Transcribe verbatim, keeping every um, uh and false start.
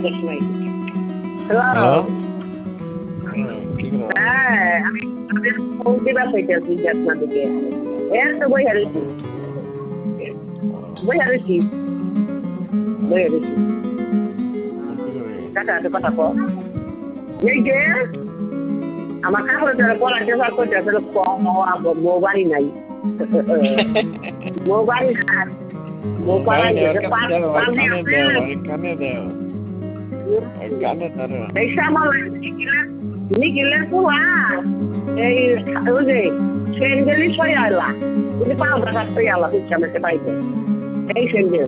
Hello. হুম, কি করো? হ্যাঁ, আমি আপনাদের ফোন দিবার চাইতেছি যে আপনাদেরকে। এই তো বইয়া রইছি। বইয়া রইছি। বইয়া রইছি। কি করে? কাকা একটা কথা কও। এই যে আমার কাপড়ের জন্য পড়ার জন্য করতেছে কম বউ বাড়ি নাই। বউ বাড়ি নাই। বউ ভাই পাড়ায় নেওয়ার গেছে। কাছে পাঁচ যাও, ভাই পাঁচ কানে আছে। দাও, ভাই কানে দাও, ভাই কানে ধরো। এই সামাল নিখিলের নিখিলের পুয়া এই ওই যে সেন্ডেলি সই আলা ওই যে পাউডার কাটতে আলা বুঝছে আমাকে পাইবে এই সেন্ডেল